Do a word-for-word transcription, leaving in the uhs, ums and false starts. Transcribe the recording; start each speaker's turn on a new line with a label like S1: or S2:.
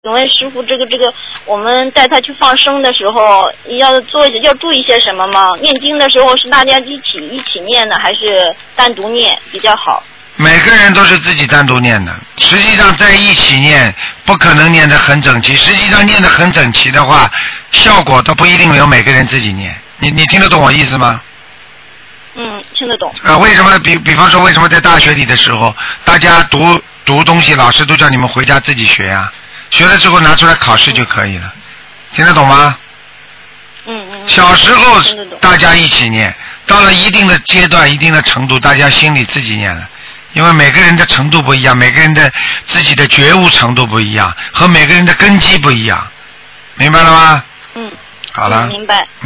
S1: 请问师傅，这个这个，我们带他去放生的时候，要做要注意些什么吗？念经的时候是大家一起一起念呢，还是单独念比较好？
S2: 每个人都是自己单独念的，实际上在一起念不可能念得很整齐，实际上念得很整齐的话，效果都不一定有每个人自己念。你你听得懂我意思吗？
S1: 嗯，听得懂。
S2: 啊，为什么比比方说为什么在大学里的时候，大家读读东西，老师都叫你们回家自己学呀、啊？学了之后拿出来考试就可以了，嗯、听得懂吗？
S1: 嗯嗯。
S2: 小时候大家一起念，到了一定的阶段、一定的程度，大家心里自己念了，因为每个人的程度不一样，每个人的自己的觉悟程度不一样，和每个人的根基不一样，明白了吗？
S1: 嗯。
S2: 好了。
S1: 嗯、明白。